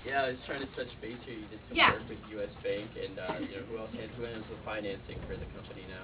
Yeah, I was trying to touch base here. You did some work with U.S. Bank, and who else who handles the financing for the company now?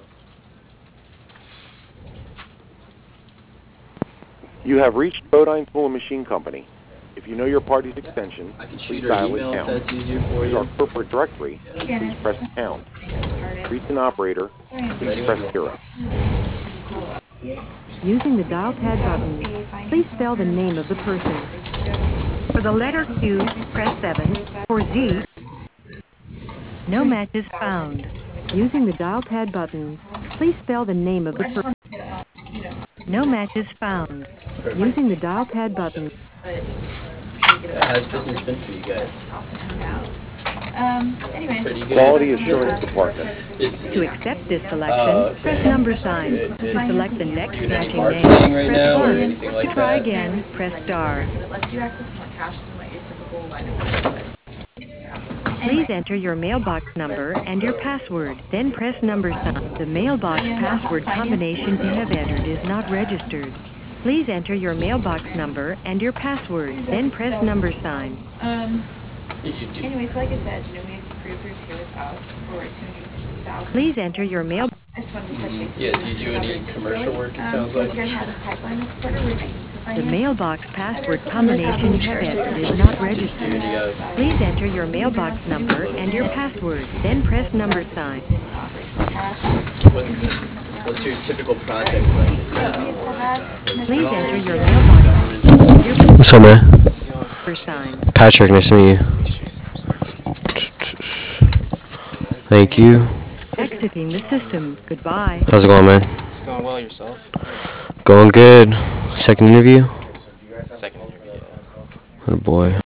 You have reached Bodine Tool and Machine Company. If you know your party's extension, I could please shoot her dial email it if now. that's easier for Use you. our corporate directory, please press pound. Reach an operator, please press 0. Using the dial pad button, please spell the name of the person. For the letter Q, press 7. For Z, no matches found. Using the dial pad button, please spell the name of the person. No matches found. Using the dial pad button. How's business been for you guys? Pretty good. Quality Assurance Department. To accept this selection, press number sign. Good, good. To select the next You doing any matching marketing name, right press now or 1. anything like To try that? again, press star. Please enter your mailbox number and your password, then press number sign. The mailbox password combination you have entered is not registered. Please enter your mailbox number and your password, then press number sign. Anyway, so like I said, we have pre-approved here with us for 250,000. Please enter your mail. I just wanted to touch base. Yeah, do you do any commercial work, it sounds so like? you guys have a pipeline this quarter roofing to The finance? mailbox password combination you have entered is not registered. Please enter your mailbox number and your password, then press number sign. What's your typical project like? Is it Please enter your mailbox number. What's up, man? Number sign. Patrick, nice to meet you. Thank you. Exiting the system. Goodbye. How's it going, man? It's going well yourself. Going good. Second interview? Second interview, yeah. Oh boy.